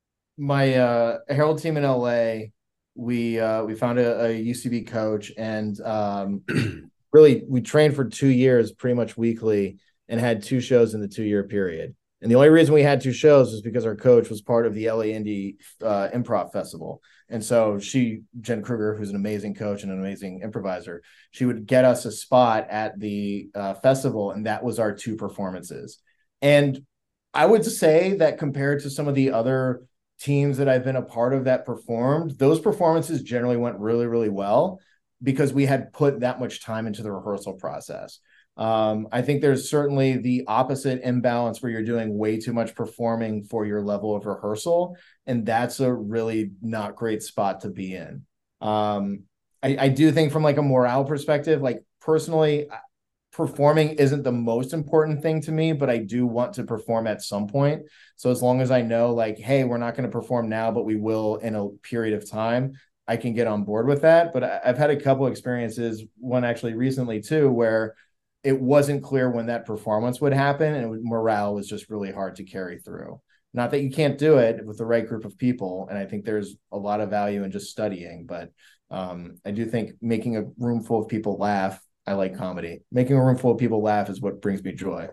my, uh, Herald team in L A, we uh, we found a, a U C B coach, and um, really we trained for two years pretty much weekly and had two shows in the two-year period. And the only reason we had two shows was because our coach was part of the L A Indie uh, Improv Festival. And so she, Jen Kruger, who's an amazing coach and an amazing improviser, she would get us a spot at the uh, festival, and that was our two performances. And I would say that compared to some of the other teams that I've been a part of that performed, those performances generally went really, really well because we had put that much time into the rehearsal process. Um, I think there's certainly the opposite imbalance where you're doing way too much performing for your level of rehearsal, and that's a really not great spot to be in. Um, I, I do think from like a morale perspective, like personally, performing isn't the most important thing to me, but I do want to perform at some point. So as long as I know like, hey, we're not going to perform now, but we will in a period of time, I can get on board with that. But I've had a couple experiences, one actually recently too, where it wasn't clear when that performance would happen, and it was, morale was just really hard to carry through. Not that you can't do it with the right group of people. And I think there's a lot of value in just studying, but um, I do think making a room full of people laugh, I like comedy. Making a room full of people laugh is what brings me joy.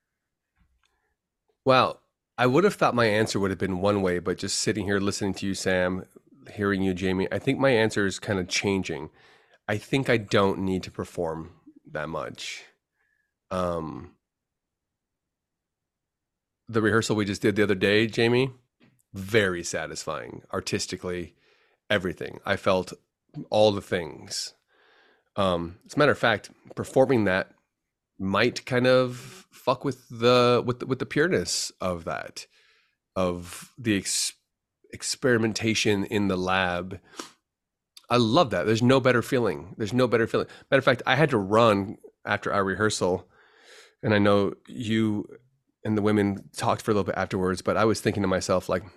Well, I would have thought my answer would have been one way, but just sitting here listening to you, Sam, hearing you, Jamie, I think my answer is kind of changing. I think I don't need to perform that much. Um, the rehearsal we just did the other day, Jamie, very satisfying, artistically, everything. I felt all the things. Um, as a matter of fact, performing that might kind of fuck with the with the, with the pureness of that. of the ex- experimentation in the lab. I love that. There's no better feeling. There's no better feeling. Matter of fact, I had to run after our rehearsal, and I know you and the women talked for a little bit afterwards, but I was thinking to myself, like,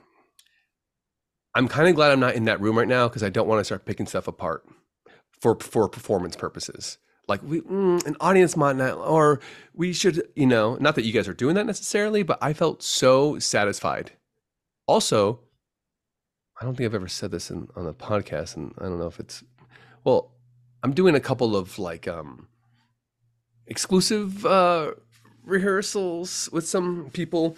I'm kind of glad I'm not in that room right now, because I don't want to start picking stuff apart for for performance purposes. Like, we mm, an audience might not, or we should, you know, not that you guys are doing that necessarily, but I felt so satisfied. Also, I don't think I've ever said this in, on a podcast, and I don't know if it's, well, I'm doing a couple of like um, exclusive uh, rehearsals with some people.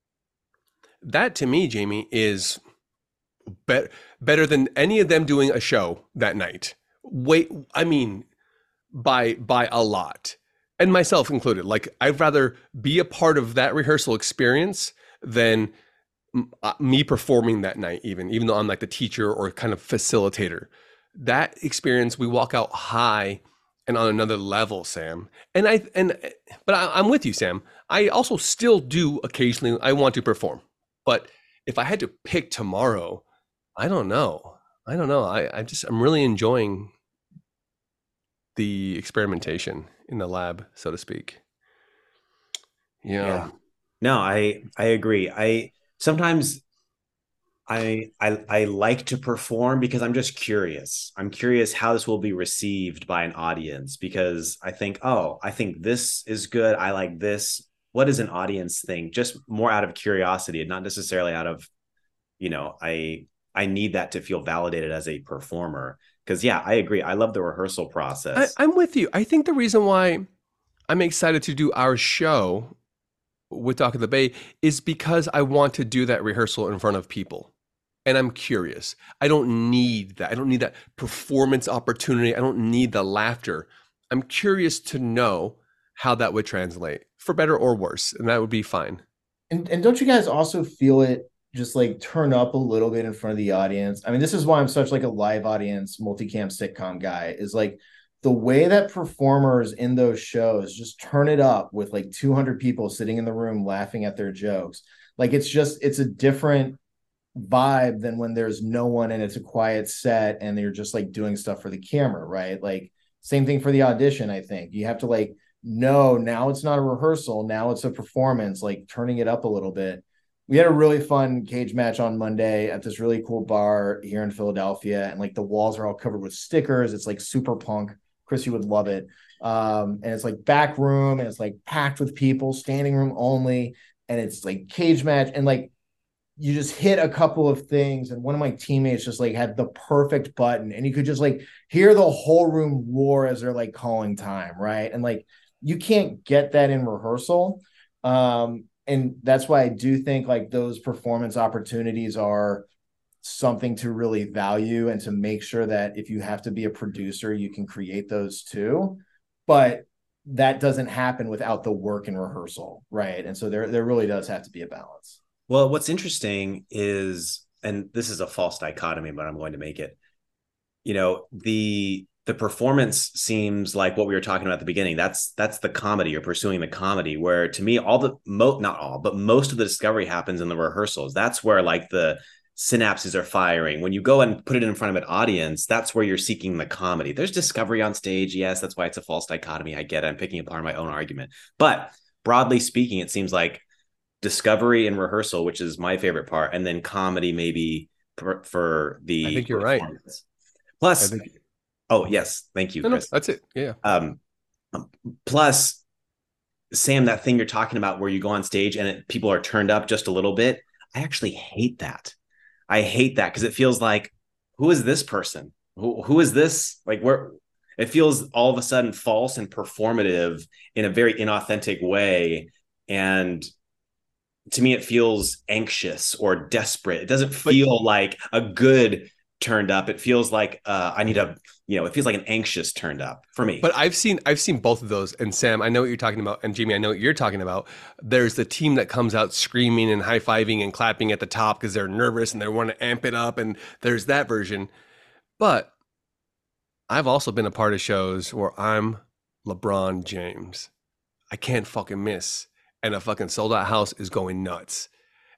That to me, Jamie, is better better than any of them doing a show that night. Wait, I mean, by by a lot, and myself included. Like, I'd rather be a part of that rehearsal experience than uh, me performing that night, even even though I'm like the teacher or kind of facilitator. That experience, we walk out high and on another level, Sam. And I and but I, I'm with you, Sam. I also still do occasionally. I want to perform, but if I had to pick tomorrow, I don't know. I don't know. I, I just I'm really enjoying the experimentation in the lab, so to speak. Yeah. Yeah. No, I I agree. I sometimes I I I like to perform because I'm just curious. I'm curious how this will be received by an audience, because I think, oh, I think this is good. I like this. What does an audience think? Just more out of curiosity and not necessarily out of, you know, I I need that to feel validated as a performer. Because yeah, I agree. I love the rehearsal process. I, I'm with you. I think the reason why I'm excited to do our show with Dock of the Bay is because I want to do that rehearsal in front of people. And I'm curious. I don't need that. I don't need that performance opportunity. I don't need the laughter. I'm curious to know how that would translate, for better or worse. And that would be fine. And and don't you guys also feel it just like turn up a little bit in front of the audience? I mean, this is why I'm such like a live audience multicam sitcom guy, is like the way that performers in those shows just turn it up with like two hundred people sitting in the room laughing at their jokes. Like, it's just, it's a different vibe than when there's no one and it's a quiet set and they're just like doing stuff for the camera, right? Like, same thing for the audition. I think you have to like, no, now it's not a rehearsal, now it's a performance, like turning it up a little bit. We had a really fun cage match on Monday at this really cool bar here in Philadelphia, and like the walls are all covered with stickers. It's like super punk. Chris, you would love it. Um, and it's like back room, and it's like packed with people, standing room only, and it's like cage match, and like you just hit a couple of things, and one of my teammates just like had the perfect button, and you could just like hear the whole room roar as they're like calling time, right? And like, you can't get that in rehearsal. Um, and that's why I do think like those performance opportunities are something to really value, and to make sure that if you have to be a producer, you can create those too. But that doesn't happen without the work in rehearsal, right? And so there, there really does have to be a balance. Well, what's interesting is, and this is a false dichotomy, but I'm going to make it, you know, the the performance seems like what we were talking about at the beginning. That's that's the comedy. You're pursuing the comedy, where to me, all the mo not all, but most of the discovery happens in the rehearsals. That's where like the synapses are firing. When you go and put it in front of an audience, that's where you're seeking the comedy. There's discovery on stage. Yes, that's why it's a false dichotomy. I get it. I'm picking apart my own argument. But broadly speaking, it seems like discovery and rehearsal, which is my favorite part, and then comedy maybe for, for the I think you're right. Plus, I think... oh yes, thank you, no, Chris. No, that's it. Yeah. Um, plus, Sam, that thing you're talking about where you go on stage and it, people are turned up just a little bit. I actually hate that. I hate that because it feels like, who is this person? Who, who is this? Like, where it feels all of a sudden false and performative in a very inauthentic way. And to me, it feels anxious or desperate. It doesn't feel but, like a good turned up. It feels like uh, I need a, you know, it feels like an anxious turned up for me. But I've seen, I've seen both of those. And Sam, I know what you're talking about. And Jamie, I know what you're talking about. There's the team that comes out screaming and high-fiving and clapping at the top because they're nervous and they want to amp it up. And there's that version. But I've also been a part of shows where I'm LeBron James. I can't fucking miss. And a fucking sold out house is going nuts.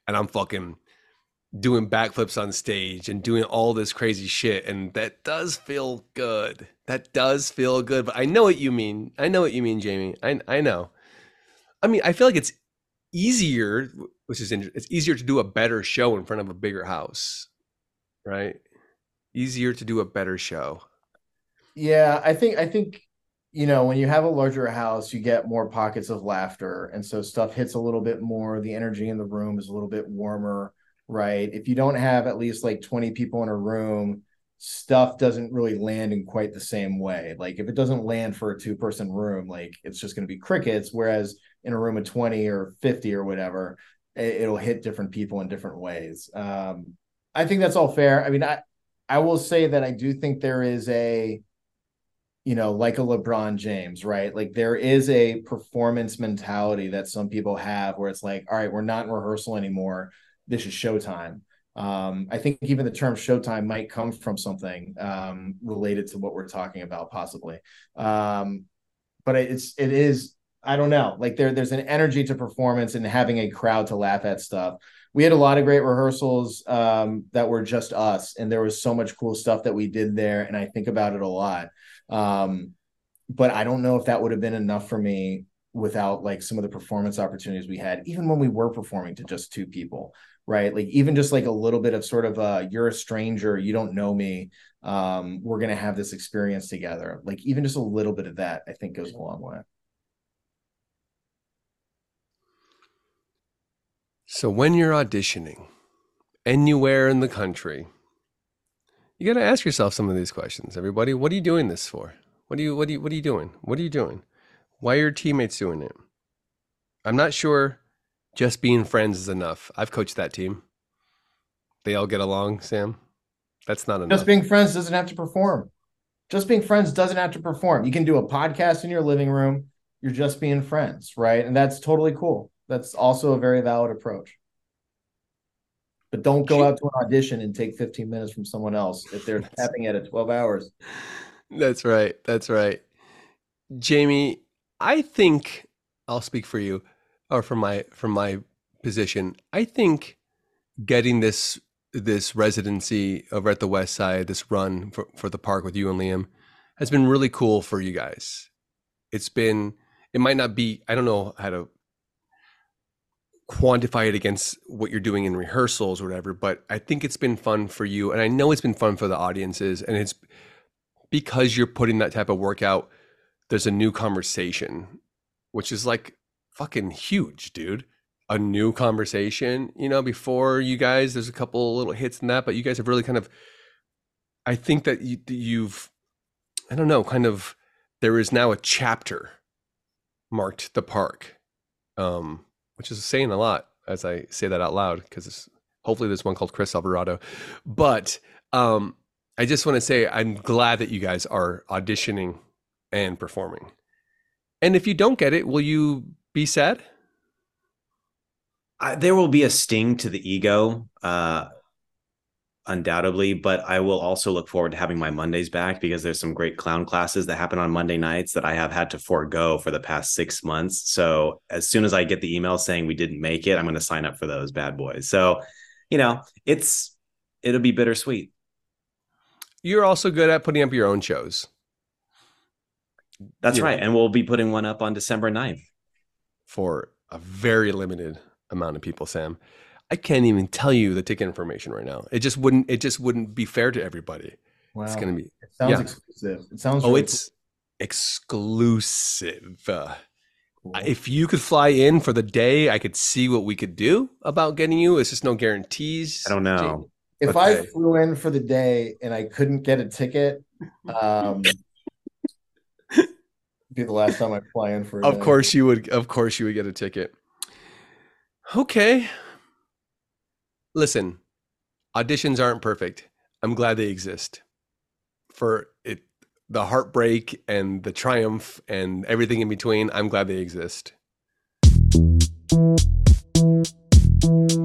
and I'm fucking doing backflips on stage and doing all this crazy shit. And that does feel good. That does feel good. But I know what you mean. I know what you mean, Jamie. I I know. I mean, I feel like it's easier, which is interesting. It's easier to do a better show in front of a bigger house, right? Easier to do a better show. Yeah, I think I think you know, when you have a larger house, you get more pockets of laughter, and so stuff hits a little bit more. The energy in the room is a little bit warmer, right? If you don't have at least like twenty people in a room, stuff doesn't really land in quite the same way. Like if it doesn't land for a two-person room, like it's just going to be crickets. Whereas in a room of twenty or fifty or whatever, it, it'll hit different people in different ways. Um, I think that's all fair. I mean, I I will say that I do think there is a, you know, like a LeBron James, right? Like there is a performance mentality that some people have where it's like, all right, we're not in rehearsal anymore. This is showtime. Um, I think even the term showtime might come from something um, related to what we're talking about, possibly. Um, but it's, it is, I don't know, like there, there's an energy to performance and having a crowd to laugh at stuff. We had a lot of great rehearsals um, that were just us, and there was so much cool stuff that we did there. And I think about it a lot. Um, but I don't know if that would have been enough for me without like some of the performance opportunities we had, even when we were performing to just two people, right? Like even just like a little bit of sort of a, you're a stranger, you don't know me. Um, we're going to have this experience together. Like even just a little bit of that, I think goes a long way. So when you're auditioning anywhere in the country, you got to ask yourself some of these questions. Everybody, what are you doing this for? What are you, what are you, what are you doing? What are you doing? Why are your teammates doing it? I'm not sure just being friends is enough. I've coached that team. They all get along, Sam. That's not enough. Just being friends doesn't have to perform. Just being friends doesn't have to perform. You can do a podcast in your living room. You're just being friends, right? And that's totally cool. That's also a very valid approach. But don't go out to an audition and take fifteen minutes from someone else if they're tapping at it twelve hours. That's right. That's right. Jamie, I think I'll speak for you or from my from my position. I think getting this this residency over at the West Side, this run for, for the park with you and Liam has been really cool for you guys. It's been, it might not be, I don't know how to quantify it against what you're doing in rehearsals or whatever, but I think it's been fun for you. And I know it's been fun for the audiences, and it's because you're putting that type of work out. There's a new conversation, which is like fucking huge, dude. A new conversation, you know, before you guys, there's a couple little hits in that, but you guys have really kind of, I think that you, you've, I don't know, kind of, there is now a chapter marked the park, um, which is saying a lot as I say that out loud, because hopefully there's one called Chris Alvarado. But um, I just want to say I'm glad that you guys are auditioning and performing. And if you don't get it, will you be sad? I, there will be a sting to the ego, uh, undoubtedly, but I will also look forward to having my Mondays back, because there's some great clown classes that happen on Monday nights that I have had to forego for the past six months. So as soon as I get the email saying we didn't make it, I'm going to sign up for those bad boys. So, you know, it's, it'll be bittersweet. You're also good at putting up your own shows. That's you right. know, And we'll be putting one up on December ninth. For a very limited amount of people, Sam. I can't even tell you the ticket information right now. It just wouldn't. It just wouldn't be fair to everybody. Wow. It's gonna be. It sounds yeah. exclusive. It sounds. Oh, really it's cool. Exclusive. Uh, cool. If you could fly in for the day, I could see what we could do about getting you. It's just no guarantees. I don't know. If okay. I flew in for the day and I couldn't get a ticket, um, be the last time I fly in for a Of day. course you would. Of course you would get a ticket. Okay. Listen, auditions aren't perfect. I'm glad they exist. For it, the heartbreak and the triumph and everything in between, I'm glad they exist.